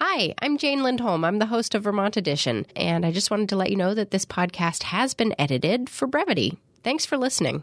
Hi, I'm Jane Lindholm. I'm the host of Vermont Edition, and I just wanted to let you know that this podcast has been edited for brevity. Thanks for listening.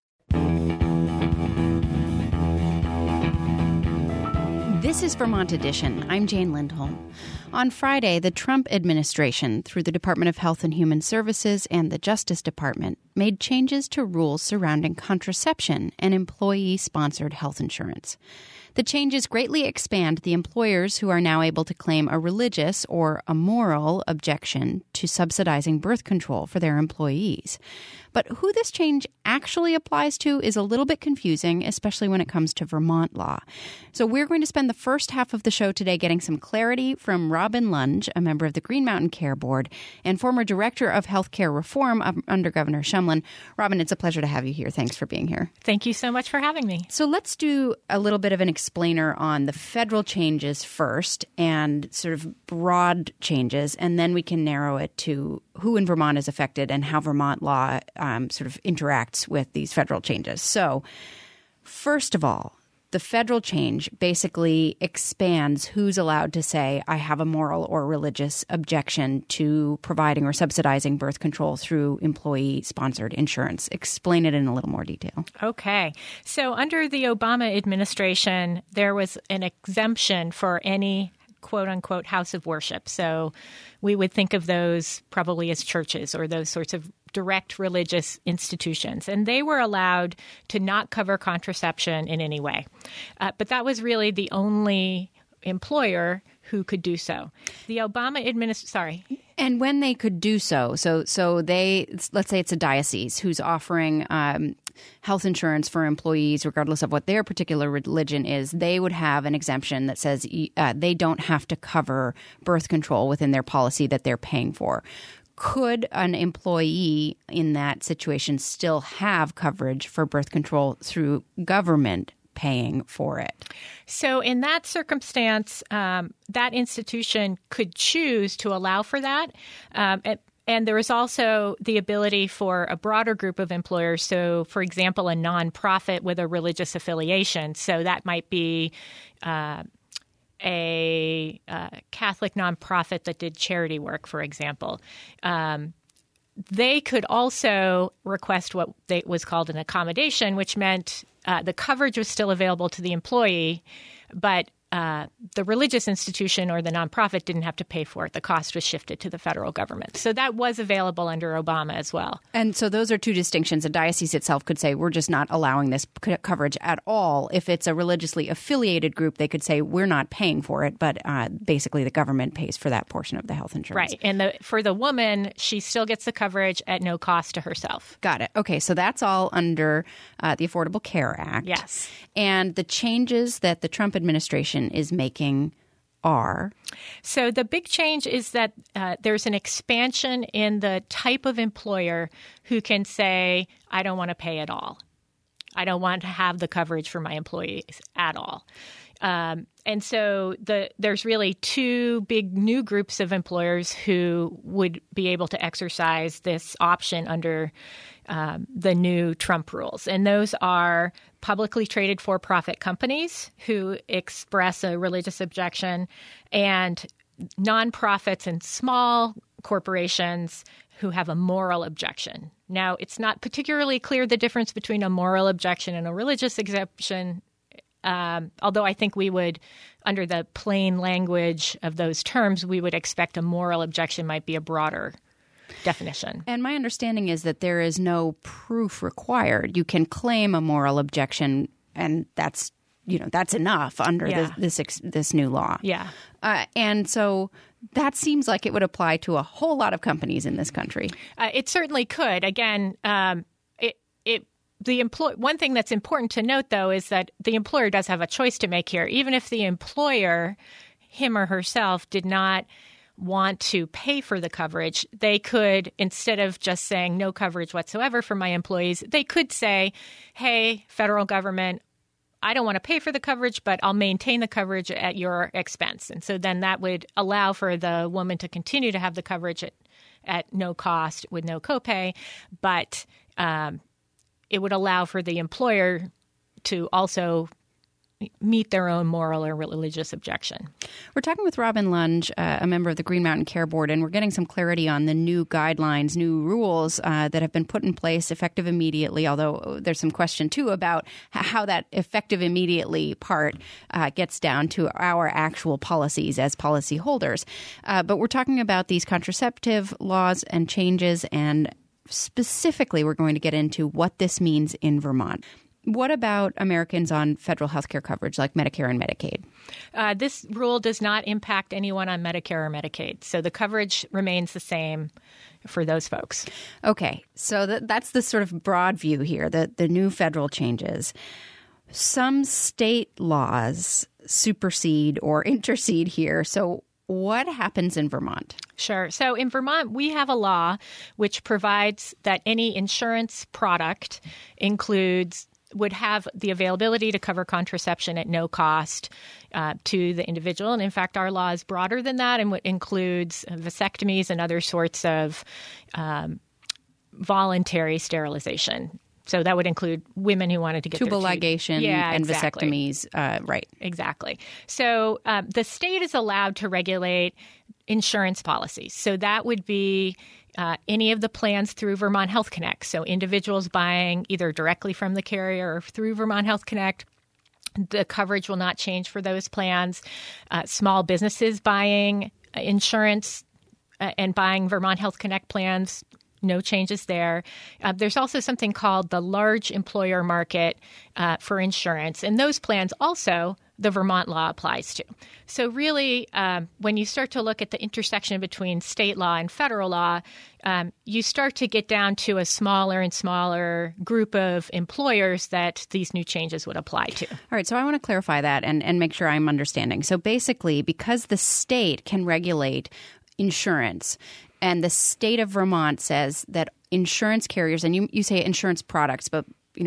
This is Vermont Edition. I'm Jane Lindholm. On Friday, the Trump administration, through the Department of Health and Human Services and the Justice Department, made changes to rules surrounding contraception and employee-sponsored health insurance. The changes greatly expand the employers who are now able to claim a religious or a moral objection to subsidizing birth control for their employees. But who this change actually applies to is a little bit confusing, especially when it comes to Vermont law. So we're going to spend the first half of the show today getting some clarity from Robin Lunge, a member of the Green Mountain Care Board and former Director of Healthcare Reform under Governor Shumlin. Robin, it's a pleasure to have you here. Thanks for being here. Thank you so much for having me. So let's do a little bit of an explainer on the federal changes first and sort of broad changes, and then we can narrow it to who in Vermont is affected and how Vermont law sort of interacts with these federal changes. So first of all, the federal change basically expands who's allowed to say, I have a moral or religious objection to providing or subsidizing birth control through employee-sponsored insurance. Explain it in a little more detail. Okay. So under the Obama administration, there was an exemption for any quote-unquote house of worship. So we would think of those probably as churches or those sorts of direct religious institutions. And they were allowed to not cover contraception in any way. But that was really the only employer who could do so. The Obama administration, And when they could do so they, let's say it's a diocese who's offering health insurance for employees, regardless of what their particular religion is, they would have an exemption that says they don't have to cover birth control within their policy that they're paying for. Could an employee in that situation still have coverage for birth control through government paying for it? So in that circumstance, that institution could choose to allow for that. And there is also the ability for a broader group of employers. So, for example, a nonprofit with a religious affiliation. So that might be a Catholic nonprofit that did charity work, for example. They could also request what was called an accommodation, which meant the coverage was still available to the employee, but the religious institution or the nonprofit didn't have to pay for it. The cost was shifted to the federal government. So that was available under Obama as well. And so those are two distinctions. A diocese itself could say, we're just not allowing this coverage at all. If it's a religiously affiliated group, they could say, we're not paying for it, but basically the government pays for that portion of the health insurance. Right. And for the woman, she still gets the coverage at no cost to herself. Got it. Okay. So that's all under the Affordable Care Act. Yes. And the changes that the Trump administration is making are? So the big change is that there's an expansion in the type of employer who can say, I don't want to pay at all. I don't want to have the coverage for my employees at all. And so there's really two big new groups of employers who would be able to exercise this option under the new Trump rules. And those are publicly traded for-profit companies who express a religious objection and nonprofits and small corporations who have a moral objection. Now, it's not particularly clear the difference between a moral objection and a religious exemption, although I think we would, under the plain language of those terms, we would expect a moral objection might be a broader definition. And my understanding is that there is no proof required. You can claim a moral objection, and that's enough under this new law. Yeah. And so that seems like it would apply to a whole lot of companies in this country. It certainly could. Again, one thing that's important to note, though, is that the employer does have a choice to make here. Even if the employer, him or herself, did not want to pay for the coverage, they could, instead of just saying no coverage whatsoever for my employees, they could say, hey, federal government, I don't want to pay for the coverage, but I'll maintain the coverage at your expense. And so then that would allow for the woman to continue to have the coverage at no cost with no copay, but it would allow for the employer to also meet their own moral or religious objection. We're talking with Robin Lunge, a member of the Green Mountain Care Board, and we're getting some clarity on the new guidelines, new rules that have been put in place effective immediately, although there's some question, too, about how that effective immediately part gets down to our actual policies as policy holders. But we're talking about these contraceptive laws and changes, and specifically we're going to get into what this means in Vermont. What about Americans on federal health care coverage like Medicare and Medicaid? This rule does not impact anyone on Medicare or Medicaid. So the coverage remains the same for those folks. Okay. So that's the sort of broad view here, the new federal changes. Some state laws supersede or intercede here. So what happens in Vermont? Sure. So in Vermont, we have a law which provides that any insurance product would have the availability to cover contraception at no cost to the individual. And in fact, our law is broader than that and includes vasectomies and other sorts of voluntary sterilization. So that would include women who wanted to get tubal ligation and vasectomies. Right. Exactly. So the state is allowed to regulate insurance policies. So that would be any of the plans through Vermont Health Connect. So individuals buying either directly from the carrier or through Vermont Health Connect, the coverage will not change for those plans. Small businesses buying insurance and buying Vermont Health Connect plans, no changes there. There's also something called the large employer market for insurance. And those plans also the Vermont law applies to. So really, when you start to look at the intersection between state law and federal law, you start to get down to a smaller and smaller group of employers that these new changes would apply to. All right. So I want to clarify that and make sure I'm understanding. So basically, because the state can regulate insurance, and the state of Vermont says that insurance carriers, and you say insurance products, but,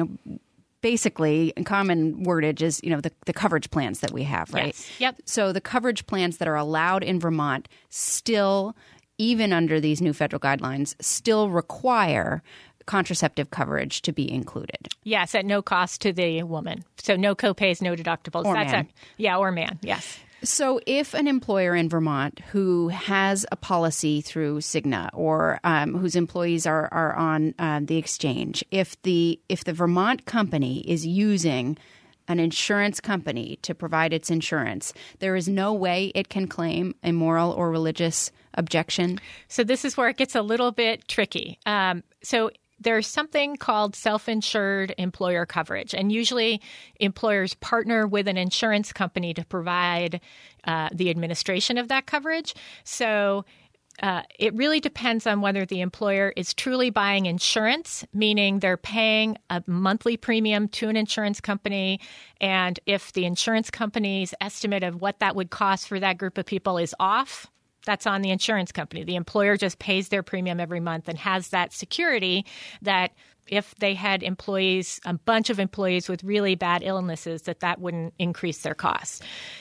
basically common wordage is, the coverage plans that we have, right? Yes. Yep. So the coverage plans that are allowed in Vermont still, even under these new federal guidelines, still require contraceptive coverage to be included. Yes, at no cost to the woman. So no copays, no deductibles. Or man. Or man, yes. So if an employer in Vermont who has a policy through Cigna or whose employees are on the exchange, if the Vermont company is using an insurance company to provide its insurance, there is no way it can claim a moral or religious objection? So this is where it gets a little bit tricky. There's something called self-insured employer coverage, and usually employers partner with an insurance company to provide the administration of that coverage. So it really depends on whether the employer is truly buying insurance, meaning they're paying a monthly premium to an insurance company, and if the insurance company's estimate of what that would cost for that group of people is off, that's on the insurance company. The employer just pays their premium every month and has that security that if they had employees, a bunch of employees with really bad illnesses, that wouldn't increase their costs.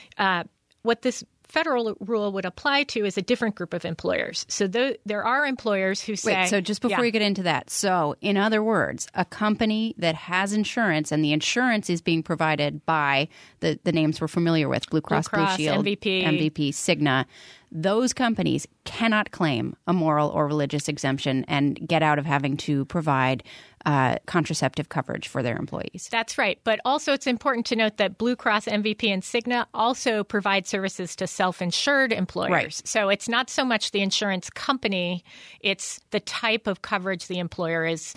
What this federal rule would apply to is a different group of employers. So there are employers who say— Wait, so just before you get into that, so in other words, a company that has insurance and the insurance is being provided by the names we're familiar with, Blue Cross Blue Shield, MVP, Cigna, those companies cannot claim a moral or religious exemption and get out of having to provide contraceptive coverage for their employees. That's right. But also it's important to note that Blue Cross, MVP, and Cigna also provide services to self-insured employers. Right. So it's not so much the insurance company, it's the type of coverage the employer is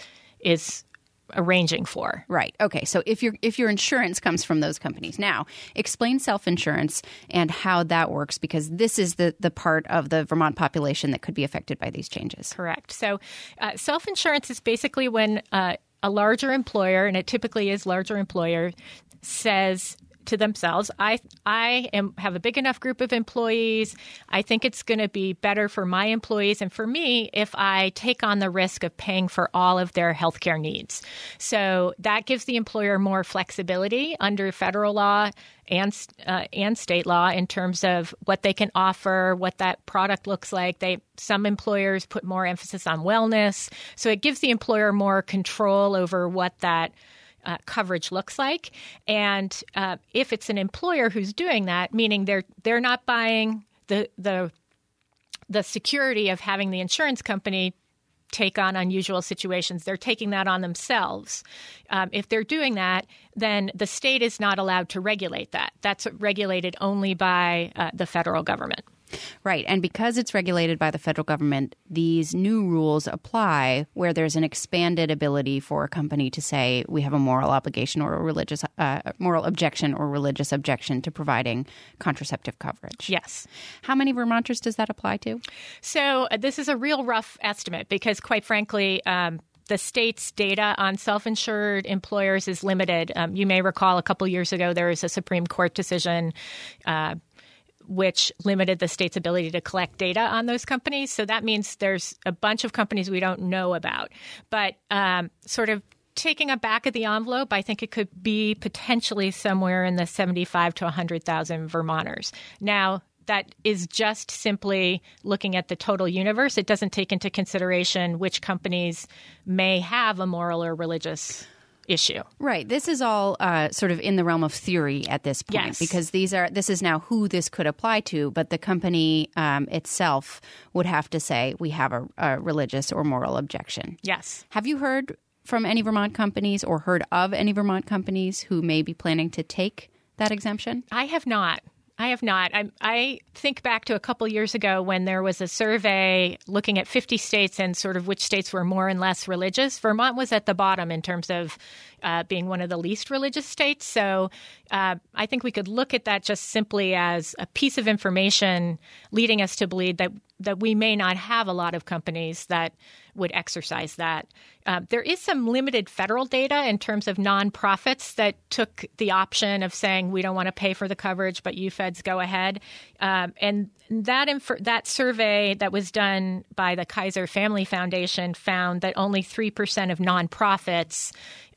arranging for. Right. Okay. So if your insurance comes from those companies. Now, explain self-insurance and how that works, because this is the part of the Vermont population that could be affected by these changes. Correct. So self-insurance is basically when a larger employer, and it typically is larger employer, says to themselves, I have a big enough group of employees. I think it's going to be better for my employees and for me if I take on the risk of paying for all of their healthcare needs. So that gives the employer more flexibility under federal law and state law in terms of what they can offer, what that product looks like. Some employers put more emphasis on wellness. So it gives the employer more control over what that coverage looks like. And if it's an employer who's doing that, meaning they're not buying the security of having the insurance company take on unusual situations. They're taking that on themselves. If they're doing that, then the state is not allowed to regulate that. That's regulated only by the federal government. Right. And because it's regulated by the federal government, these new rules apply where there's an expanded ability for a company to say we have a moral obligation or a religious moral objection or religious objection to providing contraceptive coverage. Yes. How many Vermonters does that apply to? So this is a real rough estimate because, quite frankly, the state's data on self-insured employers is limited. You may recall a couple years ago there was a Supreme Court decision which limited the state's ability to collect data on those companies. So that means there's a bunch of companies we don't know about. But sort of taking a back of the envelope, I think it could be potentially somewhere in the 75 to 100,000 Vermonters. Now, that is just simply looking at the total universe. It doesn't take into consideration which companies may have a moral or religious issue. Right. This is all sort of in the realm of theory at this point, yes, because this is now who this could apply to, but the company itself would have to say we have a religious or moral objection. Yes. Have you heard from any Vermont companies or heard of any Vermont companies who may be planning to take that exemption? I have not. I think back to a couple years ago when there was a survey looking at 50 states and sort of which states were more and less religious. Vermont was at the bottom in terms of being one of the least religious states. So I think we could look at that just simply as a piece of information leading us to believe that we may not have a lot of companies that would exercise that. There is some limited federal data in terms of nonprofits that took the option of saying we don't want to pay for the coverage, but you feds go ahead. And that survey that was done by the Kaiser Family Foundation found that only 3% of nonprofits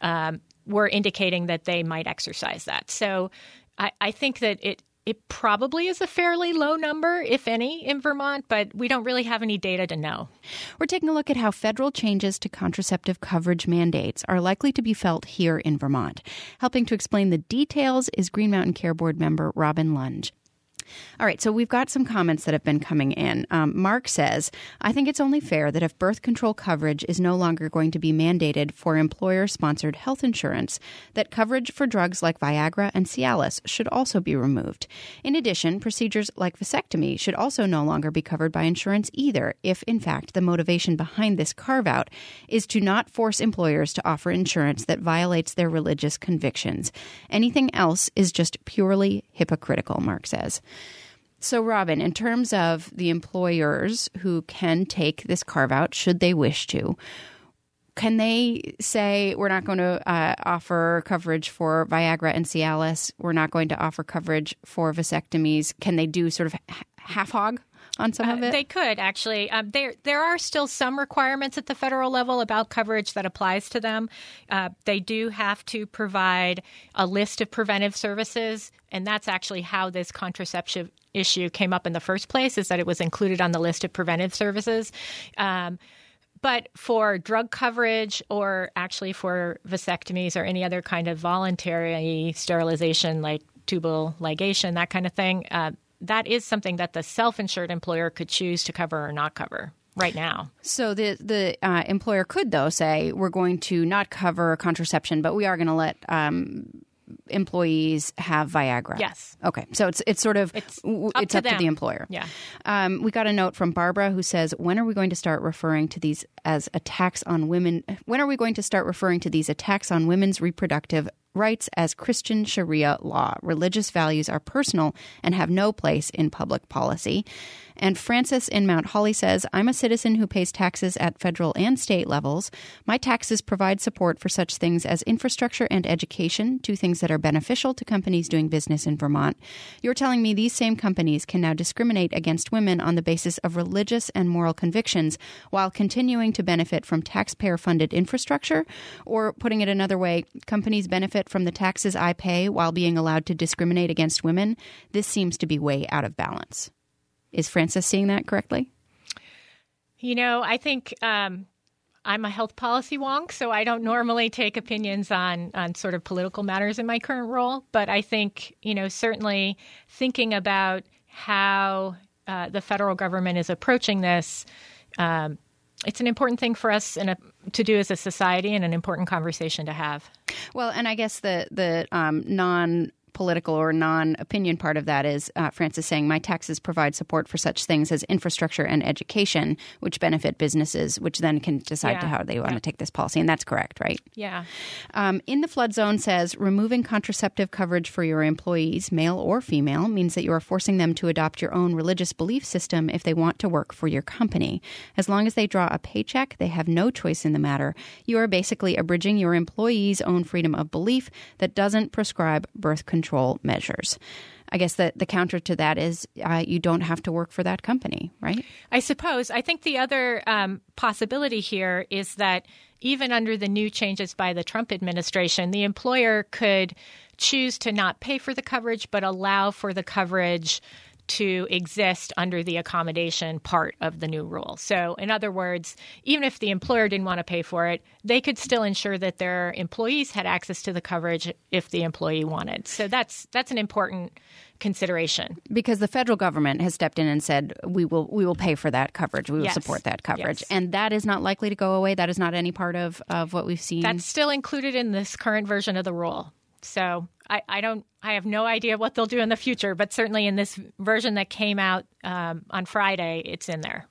were indicating that they might exercise that. So I think that it probably is a fairly low number, if any, in Vermont, but we don't really have any data to know. We're taking a look at how federal changes to contraceptive coverage mandates are likely to be felt here in Vermont. Helping to explain the details is Green Mountain Care Board member Robin Lunge. All right, so we've got some comments that have been coming in. Mark says, I think it's only fair that if birth control coverage is no longer going to be mandated for employer-sponsored health insurance, that coverage for drugs like Viagra and Cialis should also be removed. In addition, procedures like vasectomy should also no longer be covered by insurance either, if, in fact, the motivation behind this carve-out is to not force employers to offer insurance that violates their religious convictions. Anything else is just purely hypocritical, Mark says. So, Robin, in terms of the employers who can take this carve-out, should they wish to, can they say we're not going to offer coverage for Viagra and Cialis, we're not going to offer coverage for vasectomies? Can they do sort of half-hog on some of it? They could, actually. There are still some requirements at the federal level about coverage that applies to them. They do have to provide a list of preventive services, and that's actually how this contraception issue came up in the first place, is that it was included on the list of preventive services. But for drug coverage or actually for vasectomies or any other kind of voluntary sterilization like tubal ligation, that kind of thing, that is something that the self-insured employer could choose to cover or not cover right now. So the employer could, though, say we're going to not cover contraception, but we are going to let employees have Viagra. Yes. Okay. So it's sort of it's up to the employer. Yeah. We got a note from Barbara who says, when are we going to start referring to these as attacks on women? When are we going to start referring to these attacks on women's reproductive rights as Christian Sharia law? Religious values are personal and have no place in public policy. And Francis in Mount Holly says, I'm a citizen who pays taxes at federal and state levels. My taxes provide support for such things as infrastructure and education, two things that are beneficial to companies doing business in Vermont. You're telling me these same companies can now discriminate against women on the basis of religious and moral convictions while continuing to benefit from taxpayer-funded infrastructure? Or putting it another way, companies benefit from the taxes I pay while being allowed to discriminate against women? This seems to be way out of balance. Is Frances seeing that correctly? You know, I think I'm a health policy wonk, so I don't normally take opinions on sort of political matters in my current role. But I think, certainly thinking about how the federal government is approaching this, it's an important thing for us to do as a society and an important conversation to have. Well, and I guess the non-political or non-opinion part of that is Frances saying my taxes provide support for such things as infrastructure and education, which benefit businesses, which then can decide how they want to take this policy. And that's correct, right? Yeah. In the flood zone says removing contraceptive coverage for your employees, male or female, means that you are forcing them to adopt your own religious belief system if they want to work for your company. As long as they draw a paycheck, they have no choice in the matter. You are basically abridging your employees' own freedom of belief that doesn't prescribe birth control measures. I guess the counter to that is you don't have to work for that company, right? I suppose. I think the other possibility here is that even under the new changes by the Trump administration, the employer could choose to not pay for the coverage, but allow for the coverage to exist under the accommodation part of the new rule. So in other words, even if the employer didn't want to pay for it, they could still ensure that their employees had access to the coverage if the employee wanted. So that's an important consideration. Because the federal government has stepped in and said, we will pay for that coverage. We will support that coverage. Yes. And that is not likely to go away. That is not any part of what we've seen. That's still included in this current version of the rule. So I have no idea what they'll do in the future, but certainly in this version that came out on Friday, it's in there.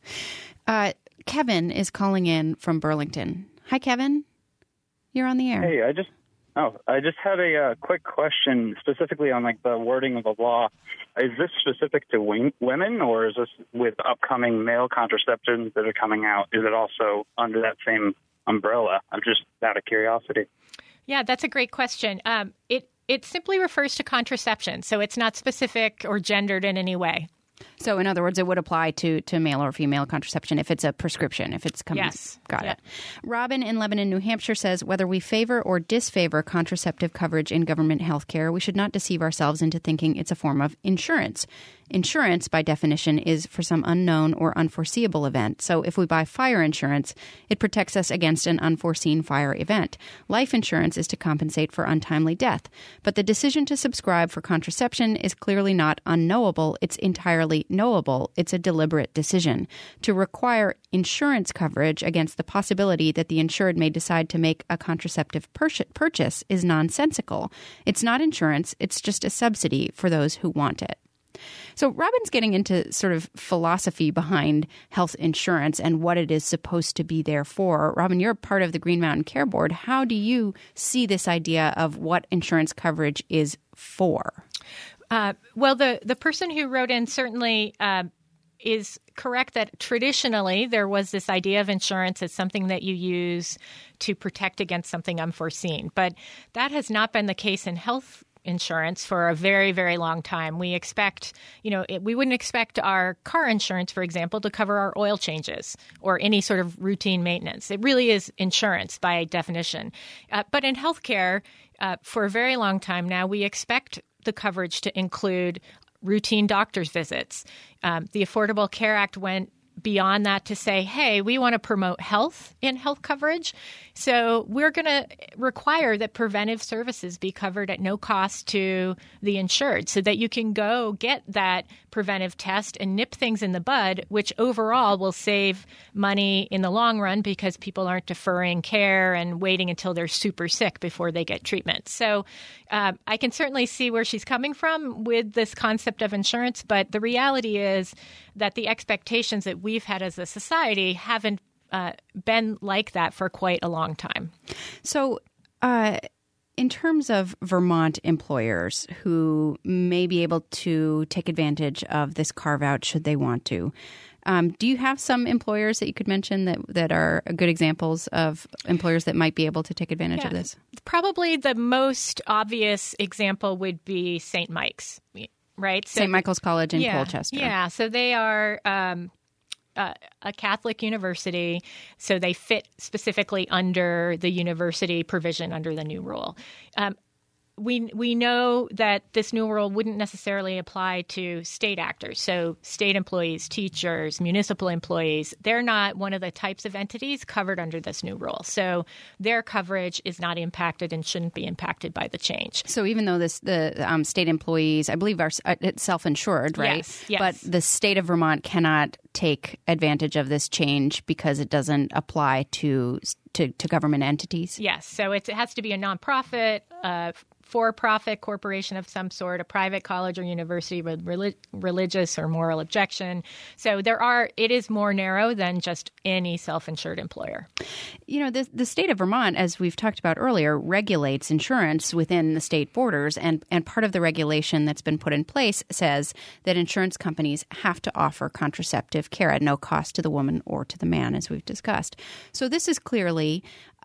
Kevin is calling in from Burlington. Hi, Kevin. You're on the air. Hey, I just had a quick question specifically on the wording of the law. Is this specific to women, or is this with upcoming male contraceptives that are coming out? Is it also under that same umbrella? I'm just out of curiosity. Yeah, that's a great question. It simply refers to contraception, so it's not specific or gendered in any way. So, in other words, it would apply to male or female contraception if it's a prescription, if it's coming. Yes. Got it. Robin in Lebanon, New Hampshire says, whether we favor or disfavor contraceptive coverage in government health care, we should not deceive ourselves into thinking it's a form of insurance. Insurance, by definition, is for some unknown or unforeseeable event. So if we buy fire insurance, it protects us against an unforeseen fire event. Life insurance is to compensate for untimely death. But the decision to subscribe for contraception is clearly not unknowable. It's entirely knowable. It's a deliberate decision. To require insurance coverage against the possibility that the insured may decide to make a contraceptive purchase is nonsensical. It's not insurance. It's just a subsidy for those who want it. So Robin's getting into sort of philosophy behind health insurance and what it is supposed to be there for. Robin, you're part of the Green Mountain Care Board. How do you see this idea of what insurance coverage is for? Well, the person who wrote in certainly is correct that traditionally there was this idea of insurance as something that you use to protect against something unforeseen. But that has not been the case in health insurance for a very, very long time. We expect, we wouldn't expect our car insurance, for example, to cover our oil changes or any sort of routine maintenance. It really is insurance by definition. But in healthcare, for a very long time now, we expect the coverage to include routine doctor's visits. The Affordable Care Act went beyond that to say, hey, we want to promote health in health coverage. So we're going to require that preventive services be covered at no cost to the insured so that you can go get that preventive test and nip things in the bud, which overall will save money in the long run because people aren't deferring care and waiting until they're super sick before they get treatment. So I can certainly see where she's coming from with this concept of insurance, but the reality is that the expectations that we've had as a society haven't been like that for quite a long time. So in terms of Vermont employers who may be able to take advantage of this carve-out should they want to, do you have some employers that you could mention that are good examples of employers that might be able to take advantage of this? Probably the most obvious example would be St. Mike's, right? So, St. Michael's College in Colchester. Yeah, so they are a Catholic university, so they fit specifically under the university provision under the new rule. we know that this new rule wouldn't necessarily apply to state actors. So state employees, teachers, municipal employees, they're not one of the types of entities covered under this new rule. So their coverage is not impacted and shouldn't be impacted by the change. So even though the state employees, I believe, are self-insured, right? Yes. But the state of Vermont cannot take advantage of this change because it doesn't apply to government entities? Yes. So it has to be a nonprofit, for-profit corporation of some sort, a private college or university with religious or moral objection. So it is more narrow than just any self-insured employer. You know, the state of Vermont, as we've talked about earlier, regulates insurance within the state borders. And part of the regulation that's been put in place says that insurance companies have to offer contraceptive care at no cost to the woman or to the man, as we've discussed. So this is clearly,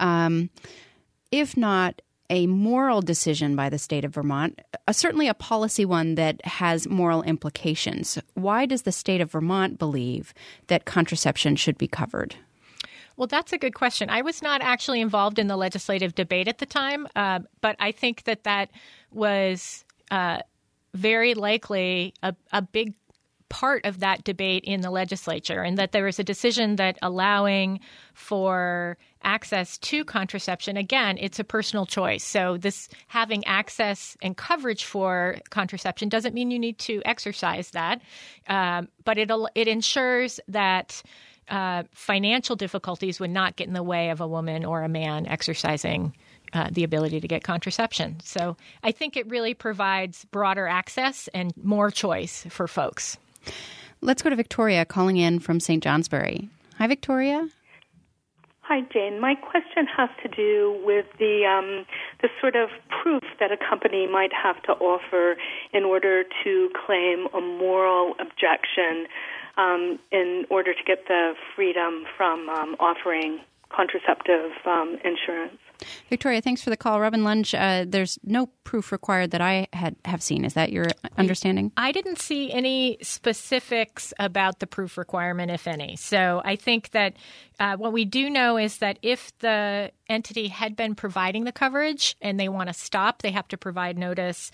if not a moral decision by the state of Vermont, certainly a policy one that has moral implications. Why does the state of Vermont believe that contraception should be covered? Well, that's a good question. I was not actually involved in the legislative debate at the time, but I think that was very likely a big part of that debate in the legislature, and that there was a decision that allowing for access to contraception, again, it's a personal choice. So this having access and coverage for contraception doesn't mean you need to exercise that, but it ensures that financial difficulties would not get in the way of a woman or a man exercising the ability to get contraception. So I think it really provides broader access and more choice for folks. Let's go to Victoria calling in from St. Johnsbury. Hi, Victoria. Hi, Jane. My question has to do with the sort of proof that a company might have to offer in order to claim a moral objection in order to get the freedom from offering contraceptive insurance. Victoria, thanks for the call. Robin Lunge, there's no proof required that I have seen. Is that your understanding? I didn't see any specifics about the proof requirement, if any. So I think that what we do know is that if the entity had been providing the coverage and they want to stop, they have to provide notice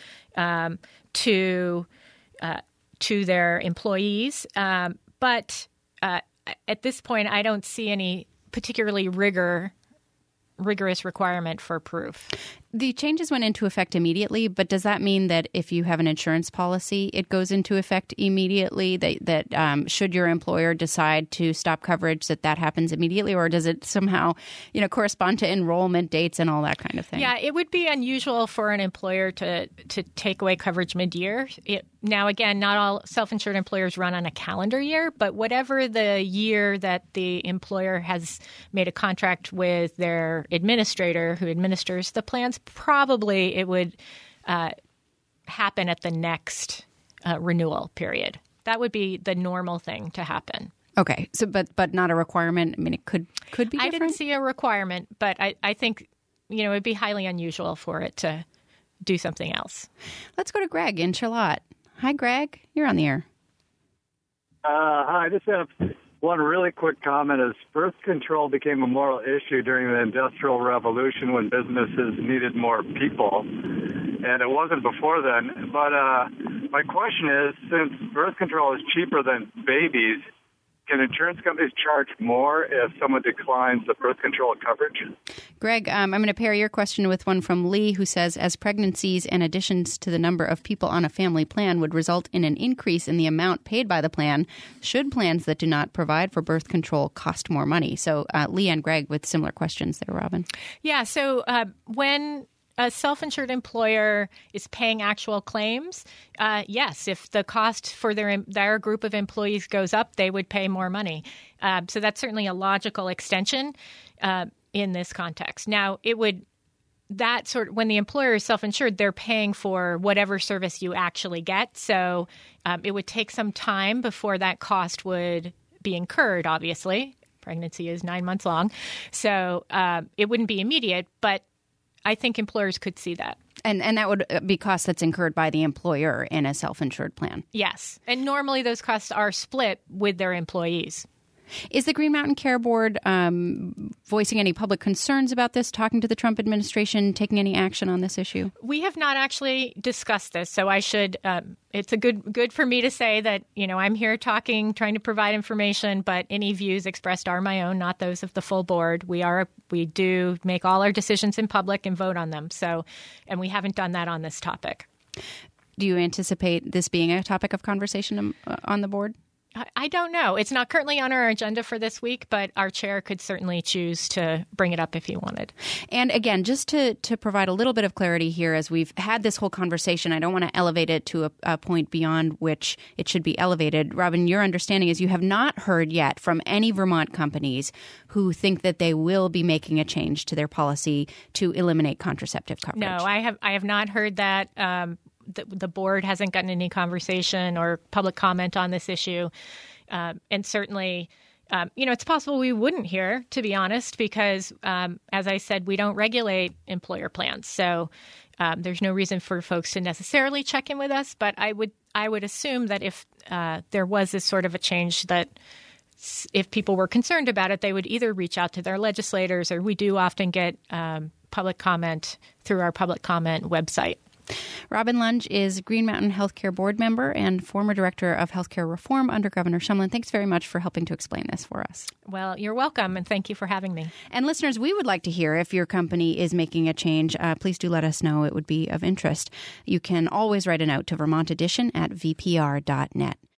to their employees. But at this point, I don't see any particularly rigorous requirement for proof. The changes went into effect immediately, but does that mean that if you have an insurance policy, it goes into effect immediately, that should your employer decide to stop coverage, that happens immediately, or does it somehow, correspond to enrollment dates and all that kind of thing? Yeah, it would be unusual for an employer to take away coverage mid-year. Now, again, not all self-insured employers run on a calendar year, but whatever the year that the employer has made a contract with their administrator who administers the plans, probably it would happen at the next renewal period. That would be the normal thing to happen. Okay, so but not a requirement. I mean, it could be different? I didn't see a requirement, but I think it would be highly unusual for it to do something else. Let's go to Greg in Charlotte. Hi, Greg. You're on the air. Hi, I just have one really quick comment. As birth control became a moral issue during the Industrial Revolution when businesses needed more people, and it wasn't before then. But my question is, since birth control is cheaper than babies, can insurance companies charge more if someone declines the birth control coverage? Greg, I'm going to pair your question with one from Lee, who says, as pregnancies and additions to the number of people on a family plan would result in an increase in the amount paid by the plan, should plans that do not provide for birth control cost more money? So Lee and Greg with similar questions there, Robin. Yeah, so when a self-insured employer is paying actual claims, yes, if the cost for their group of employees goes up, they would pay more money. So that's certainly a logical extension in this context. Now, when the employer is self-insured, they're paying for whatever service you actually get. So it would take some time before that cost would be incurred, obviously. Pregnancy is 9 months long. So it wouldn't be immediate, but I think employers could see that. And that would be cost that's incurred by the employer in a self-insured plan? Yes. And normally those costs are split with their employees. Is the Green Mountain Care Board voicing any public concerns about this, talking to the Trump administration, taking any action on this issue? We have not actually discussed this, so I should. It's a good for me to say that I'm here talking, trying to provide information, but any views expressed are my own, not those of the full board. We do make all our decisions in public and vote on them. So, and we haven't done that on this topic. Do you anticipate this being a topic of conversation on the board? I don't know. It's not currently on our agenda for this week, but our chair could certainly choose to bring it up if he wanted. And again, just to provide a little bit of clarity here, as we've had this whole conversation, I don't want to elevate it to a point beyond which it should be elevated. Robin, your understanding is you have not heard yet from any Vermont companies who think that they will be making a change to their policy to eliminate contraceptive coverage. No, I have not heard that. The board hasn't gotten any conversation or public comment on this issue. And certainly, it's possible we wouldn't hear, to be honest, because, as I said, we don't regulate employer plans. So there's no reason for folks to necessarily check in with us. But I would assume that if there was this sort of a change, that if people were concerned about it, they would either reach out to their legislators, or we do often get public comment through our public comment website. Robin Lunge is Green Mountain Healthcare Board member and former director of healthcare reform under Governor Shumlin. Thanks very much for helping to explain this for us. Well, you're welcome, and thank you for having me. And listeners, we would like to hear if your company is making a change. Please do let us know. It would be of interest. You can always write a note to Vermont Edition at vpr.net.